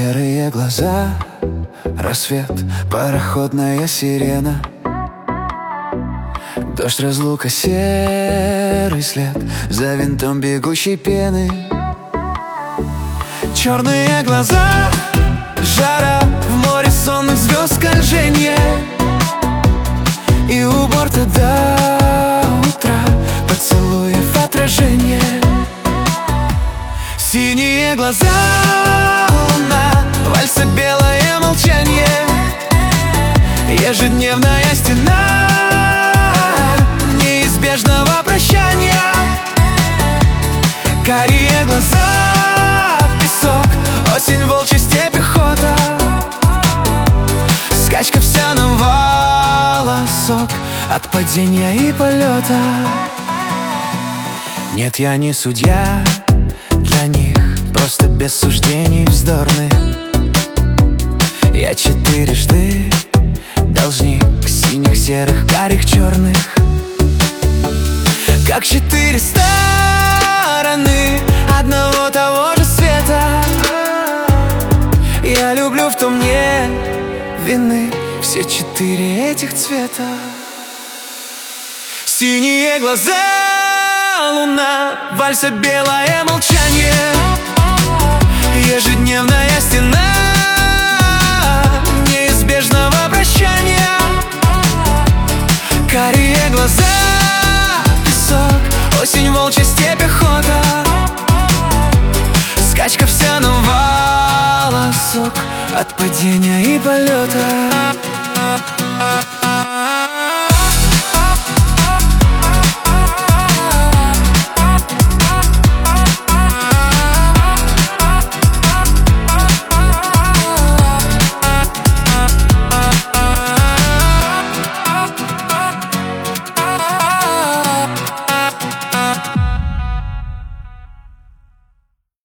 Серые глаза, рассвет, пароходная сирена, дождь, разлука, серый след за винтом бегущей пены. Черные глаза, жара, в море сонных звезд скольженье, и у борта до утра поцелуев отражение. Синие глаза, луна, вальса, белое молчание, ежедневная стена неизбежного прощания. Карие глаза, песок, осень, волчья степь, охота, скачка вся на волосок от падения и полета. Нет, я не судья для них, просто без суждений вздорных. Я четырежды должник синих, серых, карих, черных, как четыре стороны одного того же света. Я люблю, в том нет вины, все четыре этих цвета. Синие глаза, луна, вальса, белое молчание, ежедневная стена неизбежного прощания. Карие глаза, песок, осень, волчья степь, охота, скачка вся на волосок от падения и полета.